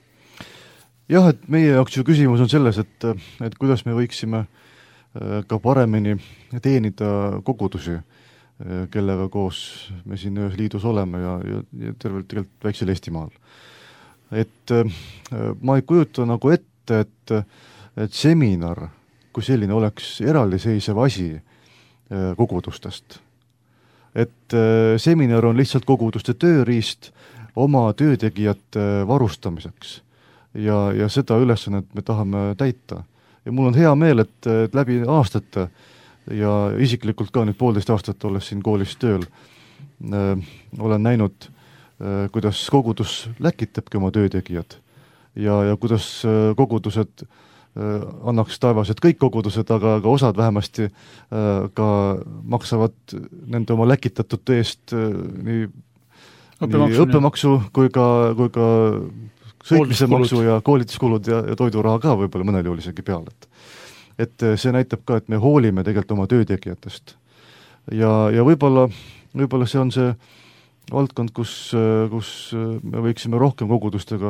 Jah, et meie jaoks ju küsimus on selles, et kuidas me võiksime ka paremini teenida kogudusi, kellega koos me siin ühes liidus oleme ja tervelt tegelikult väiksel Eestimaal. Et ma ei kujuta nagu ette, et seminar kui selline oleks eraldiseisev asi kogudustest. Et seminar on lihtsalt koguduste tööriist oma töötegijate varustamiseks ja seda ülesannet me tahame täita. Ja mul on hea meel, et läbi aastate ja isiklikult ka nüüd 1,5 aastat olles siin koolis tööl olen näinud, kuidas kogudus läkitabki oma töötegijad ja kuidas kogudused annaks taevas, et kõik kogudused, aga osad vähemasti ka maksavad nende oma läkitatud eest nii õppemaksu kui ka sõitmise maksu ja koolituskulud ja toiduraha ka võib-olla mõnel juhul isegi peale. Et see näitab ka, et me hoolime tegelikult oma töötegijatest. Ja võib-olla see on see valdkond, kus me võiksime rohkem kogudustega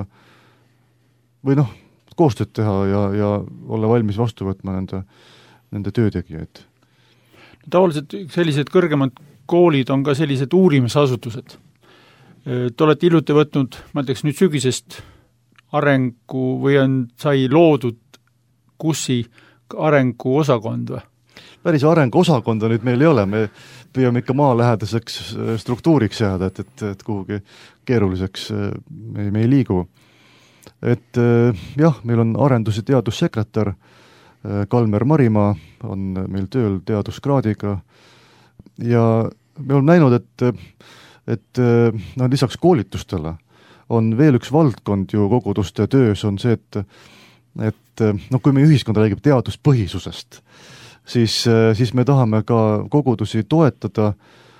või koostööd teha ja olla valmis vastu võtma nende töötegijaid. Tavaliselt sellised kõrgemad koolid on ka sellised uurimisasutused. Te olete hiljuti võtnud, ma ütleks nüüd sügisest arengu või sai loodud KUSi arenguosakond või? Päris arenguosakonda nüüd meil ei ole, me püüame ikka maalähedaseks struktuuriks jääda, et kuhugi keeruliseks me ei liigu. Et jah, meil on arendus- ja teadussekretär Kalmer Marimaa, on meil tööl teaduskraadiga ja me oleme näinud, et lisaks koolitustele on veel üks valdkond ju koguduste töös on see, et kui me ühiskonda räägib teaduspõhisusest, siis me tahame ka kogudusi toetada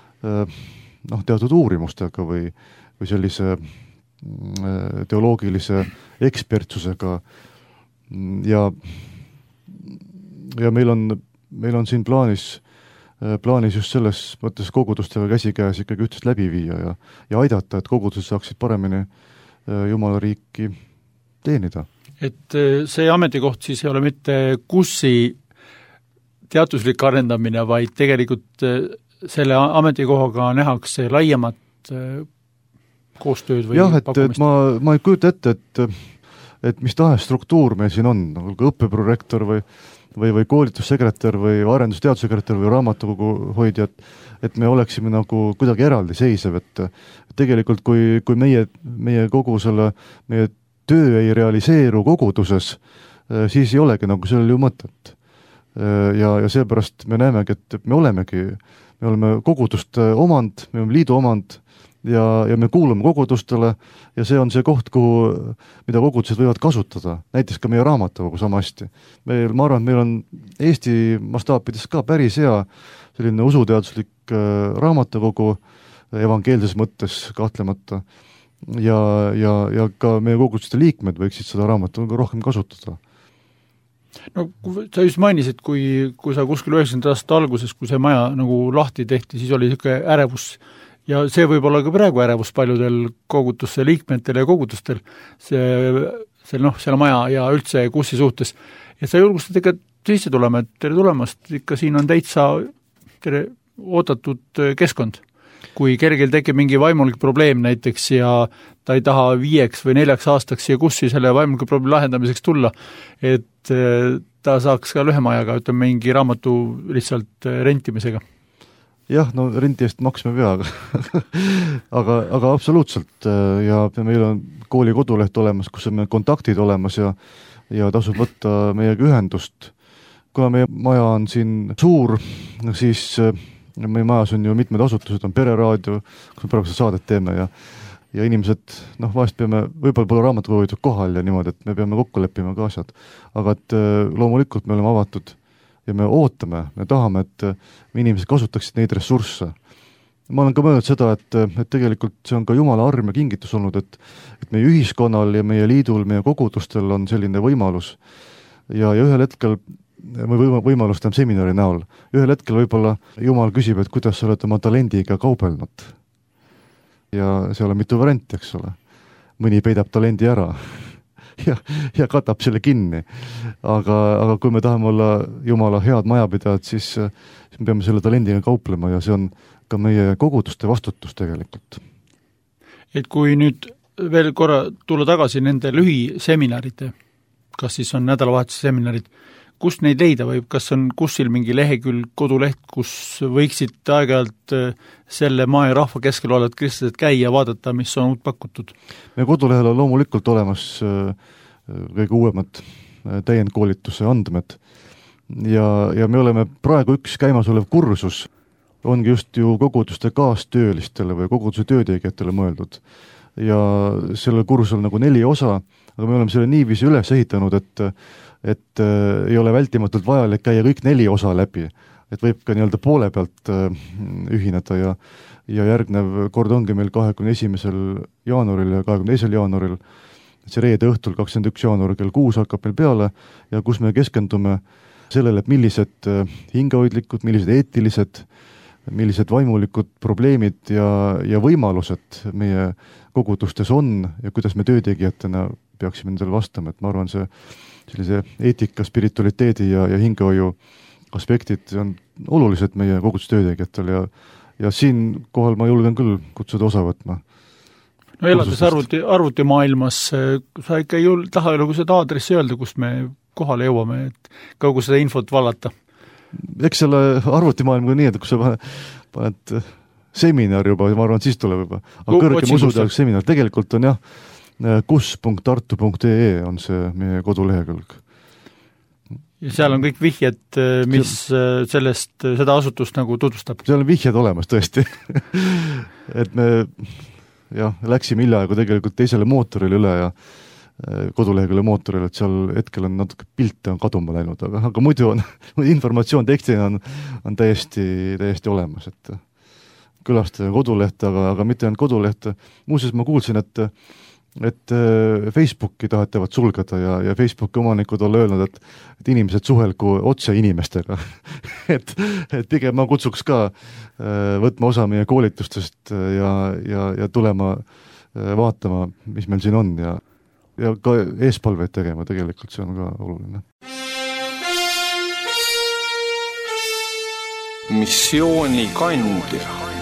teatud uurimustega või sellise teoloogilise ekspertsusega ja meil on siin plaanis just selles mõttes kogudustega käsikäes ikkagi ühtsest läbi viia ja aidata, et kogudused saaksid paremini Jumala riiki teenida. Et see ametikoht siis ei ole mitte KUSi teaduslik arendamine, vaid tegelikult selle ametikohaga nähakse laiemat koostööd või pakkumist? Jah, et ma ei kujuta ette, et mis tahes struktuur meil siin on, nagu õppeprorektor või koolitussekretär või arendusteadussekretär või raamatukogu hoidja, et me oleksime nagu kuidagi eraldiseisev, et tegelikult kui meie kogu meie töö ei realiseeru koguduses, siis ei olegi nagu sellel ju mõtet. Ja seepärast me näemegi, et me oleme koguduste omand, me oleme liidu omand ja me kuulume kogudustele ja see on see koht, mida kogudused võivad kasutada, näiteks ka meie raamatukogu samasti. Ma arvan, et meil on Eesti mastaapides ka päris hea selline usuteaduslik raamatukogu evangeelses mõttes kahtlemata ja ka meie koguduste liikmed võiksid seda raamatukogu rohkem kasutada. No sa just mainisid, kui sa kuskil 90. aasta alguses, kui see maja nagu lahti tehti, siis oli niisugune ärevus ja see võib olla ka praegu ärevus paljudel koguduste liikmetel ja kogudustel selle maja ja üldse KUSi suhtes. Ja sa julgustad ikka sisse tulema, et tere tulemast, ikka siin on täitsa ootatud keskkond. Kui kergel tekib mingi vaimulik probleem näiteks ja ta ei taha 5 või 4 aastaks siia KUSi selle vaimuliku probleemi lahendamiseks tulla, et ta saaks ka lühema ajaga, ütleme, mingi raamatu lihtsalt rentimisega. Jah, no renti eest maksme pea, aga absoluutselt ja meil on kooli koduleht olemas, kus on meil kontaktid olemas ja tasub võtta meiega ühendust, kuna meie maja on siin suur, siis meie majas on ju mitmed asutused, on Pereraadio, kus me praegu saadet teeme ja inimesed, vahest peame, võib-olla pole raamatukoguid kohal ja niimoodi, et me peame kokku leppima ka asjad. Aga et loomulikult me oleme avatud ja me ootame, me tahame, et inimesed kasutaksid neid ressursse. Ma olen ka mõelnud seda, et tegelikult see on ka Jumala arm ja kingitus olnud, et meie ühiskonnal ja meie liidul, meie kogudustel on selline võimalus ja ühel hetkel võimalus tähendab seminari näol. Ühel hetkel võib-olla Jumal küsib, et kuidas sa oled oma talendiga kaubelnud. Ja see ole mitu varianti, eks ole. Mõni peidab talendi ära ja katab selle kinni. Aga kui me tahame olla Jumala head majapidajad, siis me peame selle talendiga kauplema ja see on ka meie koguduste vastutus tegelikult. Et kui nüüd veel korra tulla tagasi nende lühiseminaride, kas siis on nädalavahetuse seminarid, kust neid leida või kas on kuskil mingi lehekülg, koduleht, kus võiksid aeg-ajalt selle maa ja rahva keskel olevad kristlased käia ja vaadata, mis on uut pakutud? Meie kodulehel on loomulikult olemas kõige uuemad täiendkoolituse andmed ja me oleme praegu üks käimasolev kursus, ongi just ju koguduste kaastöölistele või koguduse töötegijatele mõeldud. Ja sellel kursusel nagu 4 osa, aga me oleme selle niiviisi üles ehitanud, et ei ole vältimatult vajalik käia kõik 4 osa läbi, et võib ka nii-öelda poole pealt ühineda ja järgnev kord ongi meil 21. jaanuaril ja 22. jaanuaril, see reede õhtul 21. jaanuaril kell 6 hakkab meil peale ja kus me keskendume sellele, et millised hingehoidlikud, millised eetilised, millised vaimulikud probleemid ja võimalused meie kogudustes on ja kuidas me töötegijatena peaksime nendele vastama, et ma arvan, see sellise eetika, spiritualiteedi ja hingehoiu aspektid on olulised meie kogudustöötegijatel ja siin kohal ma julgen küll kutsuda osa võtma. No elades arvutimaailmas, sa ikka ei taha nagu seda aadressi öelda, kust me kohale jõuame, et kaugu seda infot vallata? Eks selle arvutimaailmaga nii, et kui sa paned seminar juba, ma arvan, siis tuleb juba. Aga kõrgem usuteadus seminar, tegelikult on jah, kus.tartu.ee on see meie kodulehekülg. Ja seal on kõik vihjed, mis seda asutust nagu tutvustab? Seal on vihjed olemas tõesti. Et me läksime hiljaaegu tegelikult teisele mootorile üle ja kodulehekülje mootoril, et seal hetkel on natuke pilte on kaduma läinud, aga muidu on informatsioon tekstina on täiesti olemas, et külastada kodulehte, aga mitte ainult kodulehte. Muuseas ma kuulsin, et Facebooki tahetavad sulgeda ja Facebooki omanikud olla öelnud, et inimesed suhelgu otse inimestega. et pigem ma kutsuks ka võtma osa meie koolitustest ja tulema vaatama, mis meil siin on ja ka eespalveid tegema, tegelikult see on ka oluline. Missioonikandja.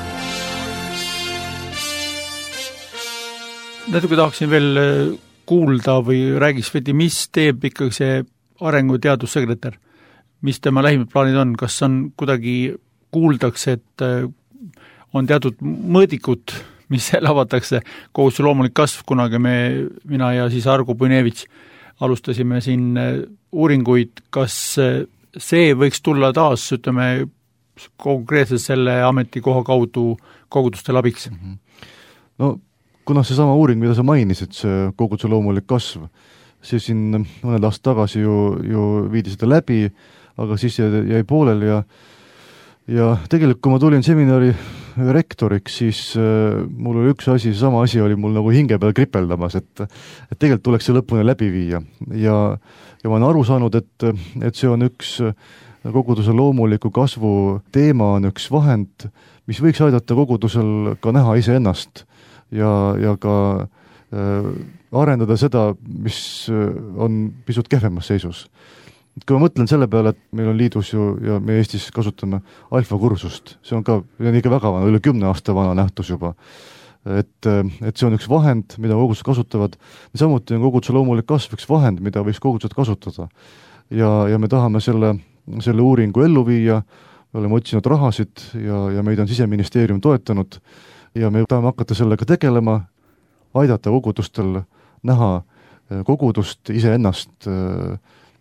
Natuke tahaksin veel kuulda või räägiks veidi, mis teeb ikkagi see arengu- ja teadussekretär? Mis tema lähimad plaanid on? Kas on kuidagi kuuldakse, et on teatud mõõdikud, mis avatakse, koos loomulik kasv, kunagi mina ja siis Argo Punevitš alustasime siin uuringuid, kas see võiks tulla taas, ütleme, konkreetselt selle ametikoha kaudu kogudustel abiks? No kuna see sama uuring, mida sa mainisid, see koguduse loomulik kasv, see siin mõned aastad tagasi ju viidi seda läbi, aga siis jäi pooleli ja tegelikult, kui ma tulin seminari rektoriks, siis mul oli üks asi, sama asi oli mul nagu hinge peal kripeldamas, et tegelikult tuleks see lõpuni läbi viia ja ma olen aru saanud, et see on üks koguduse loomuliku kasvu teema, on üks vahend, mis võiks aidata kogudusel ka näha iseennast ja ka arendada seda, mis on pisut kehvemas seisus. Kui ma mõtlen selle peale, et meil on liidus ju ja me Eestis kasutame alfa-kursust, see on ikka väga vana, üle 10 aasta vana nähtus juba. Et see on üks vahend, mida kogudused kasutavad. Samuti on koguduse loomulik kasv üks vahend, mida võiks kogudused kasutada. Ja me tahame selle uuringu ellu viia, me oleme otsinud rahasid ja meid on Siseministeerium toetanud ja me tahame hakata sellega tegelema, aidata kogudustel näha kogudust iseennast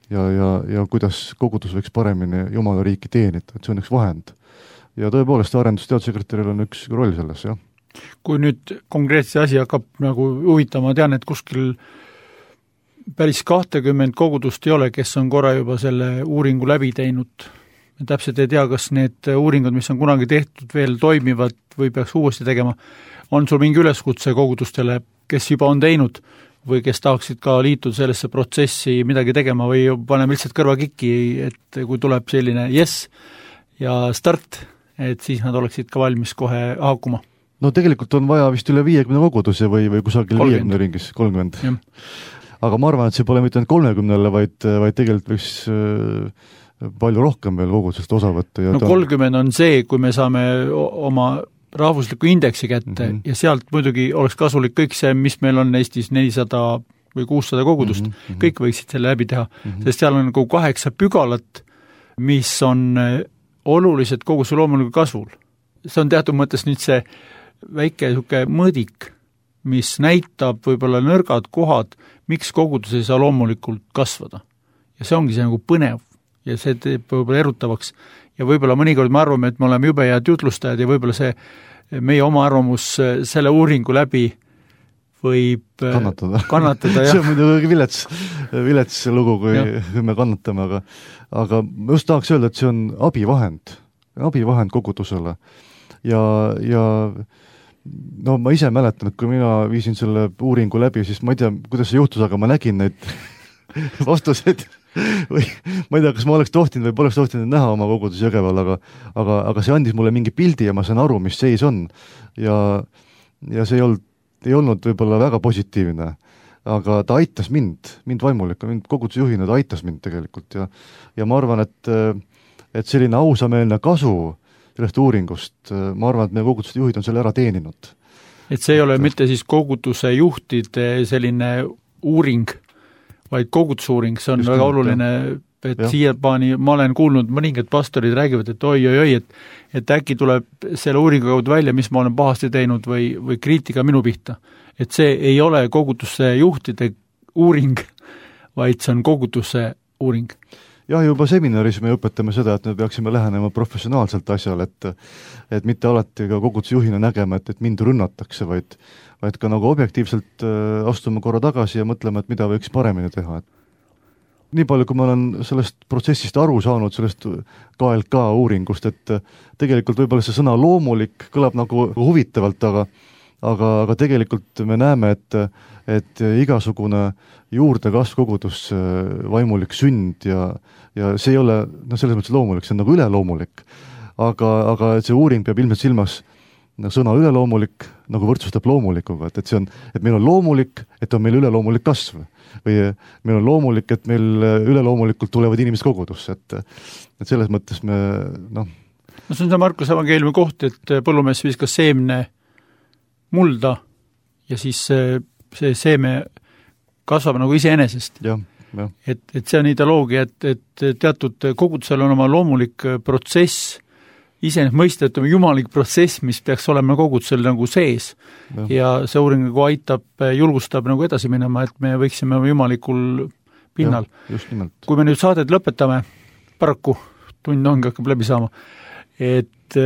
ja kuidas kogudus võiks paremini Jumala riiki teenida, et see on üks vahend. Ja tõepoolest arendusteadussekretäril on üks roll selles, jah. Kui nüüd konkreetse asi hakkab nagu huvitama, tean, et kuskil päris 20 kogudust ei ole, kes on korra juba selle uuringu läbi teinud. Täpselt ei tea, kas need uuringud, mis on kunagi tehtud, veel toimivad või peaks uuesti tegema. On sul mingi üleskutse kogudustele, kes juba on teinud või kes tahaksid ka liituda sellesse protsessi midagi tegema või paneme lihtsalt kõrva kikki, et kui tuleb selline yes ja start, et siis nad oleksid ka valmis kohe haakuma? No tegelikult on vaja vist üle 50 koguduse või kusagil 30. 50 ringis, 30. Ja. Aga ma arvan, et see pole mitte ainult 30-le, vaid tegelikult võiks palju rohkem veel kogudusest osa võtta. Ja 30 on see, kui me saame oma rahvusliku indeksi kätte ja sealt muidugi oleks kasulik kõik see, mis meil on Eestis 400 või 600 kogudust, kõik võiksid selle läbi teha, sest seal on nagu 8 pügalat, mis on olulised koguduse loomulikul kasvul. See on teatud mõttes nüüd see väike mõõdik, mis näitab võib-olla nõrgad kohad, miks kogudus ei saa loomulikult kasvada. Ja see ongi see nagu põnev ja see teeb võib-olla erutavaks. Ja võib-olla mõnikord me arvame, et me oleme jube head jutlustajad ja võib-olla see meie oma arvamus selle uuringu läbi võib kannatada see on muidugi vilets lugu, kui me kannatame, aga ma just tahaks öelda, et see on abivahend kogudusele. Ja no ma ise mäletan, et kui mina viisin selle uuringu läbi, siis ma ei tea, kuidas see juhtus, aga ma nägin neid vastuseid või ma ei tea, kas ma oleks tohtinud või poleks tohtinud näha oma kogudus Jõgeval, aga see andis mulle mingi pildi ja ma sain aru, mis seis on. Ja see ei olnud võib-olla väga positiivne, aga ta aitas mind vaimulikku, mind kogudusjuhina, ta aitas mind tegelikult ja ma arvan, et selline ausameelne kasu sellest uuringust, ma arvan, et meie koguduse juhid on selle ära teeninud. Et see ei ole mitte siis koguduse juhtide selline uuring, vaid kogudusuuring, see on just väga oluline, et siiapaani ma olen kuulnud, mõningad pastorid räägivad, et oi, et äkki tuleb selle uuringu kaudu välja, mis ma olen pahasti teinud või kriitika minu pihta. Et see ei ole koguduse juhtide uuring, vaid see on koguduse uuring. Jah, juba seminaris me õpetame seda, et me peaksime lähenema professionaalselt asjale, et mitte alati ka kogudusjuhina nägema, et mind rünnatakse, vaid ka nagu objektiivselt astume korra tagasi ja mõtleme, et mida võiks paremini teha. Nii palju, kui ma olen sellest protsessist aru saanud, sellest KLK uuringust, et tegelikult võib-olla see sõna loomulik kõlab nagu huvitavalt, aga tegelikult me näeme, et igasugune juurdekasv kogudus, vaimulik sünd ja see ei ole selles mõttes loomulik, see on nagu üleloomulik. Aga see uuring peab ilmselt silmas sõna üleloomulik, nagu võrdsustab loomulikuga, et see on, et meil on loomulik, et on meil üleloomulik kasv. Või meil on loomulik, et meil üleloomulikult tulevad inimesed kogudusse, et selles mõttes me, No see on see Markus evangeeliumi koht, et põllumees viskas seemne mulda ja siis see seeme kasvab nagu iseenesest. Ja. Et see on ideoloogia, et teatud kogudusel on oma loomulik protsess, iseenesest mõistetud jumalik protsess, mis peaks olema kogudusel nagu sees. Ja see uuring nagu aitab, julgustab nagu edasi minema, et me võiksime jumalikul pinnal. Kui me nüüd saadet lõpetame, paraku tund ongi hakkab läbi saama, et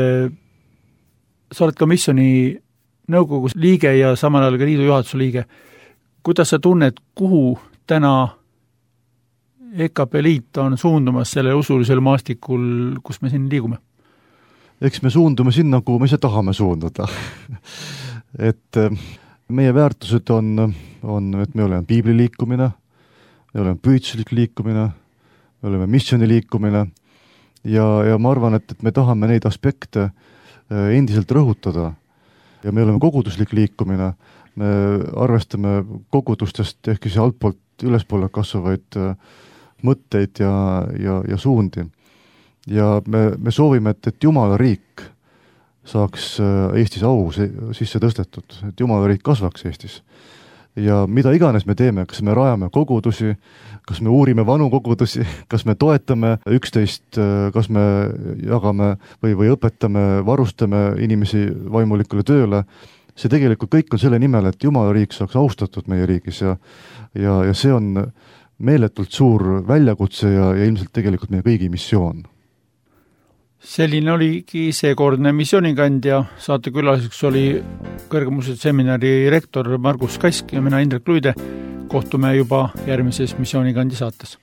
sa oled ka missiooni nõukogus liige ja samal ajal ka liidu juhatuse liige. Kuidas sa tunned, kuhu täna EKP liit on suundumas selle usulisel maastikul, kus me siin liigume? Eks me suundume sinna, kuhu me ise tahame suunduda. Et meie väärtused on, et me oleme piibli liikumine, me oleme püüdsuslik liikumine, me oleme missiooni liikumine ja ma arvan, et me tahame neid aspekte endiselt rõhutada ja me oleme koguduslik liikumine, me arvestame kogudustest ehk siis altpoolt ülespoole kasvavaid mõtteid ja suundi. Ja me soovime, et Jumala riik saaks Eestis au sisse tõstetud, et Jumala riik kasvaks Eestis. Ja mida iganes me teeme, kas me rajame kogudusi, kas me uurime vanu kogudusi, kas me toetame üksteist, kas me jagame või õpetame, varustame inimesi vaimulikule tööle, see tegelikult kõik on selle nimel, et Jumala riik saaks austatud meie riigis ja see on meeletult suur väljakutse ja ilmselt tegelikult meie kõigi missioon. Selline oligi seekordne missioonikandja, saatekülaliseks oli kõrgemused seminari rektor Margus Kask ja mina Indrek Luide. Kohtume juba järgmises missioonikandja saates.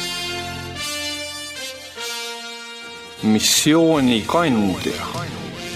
Missioonikandja.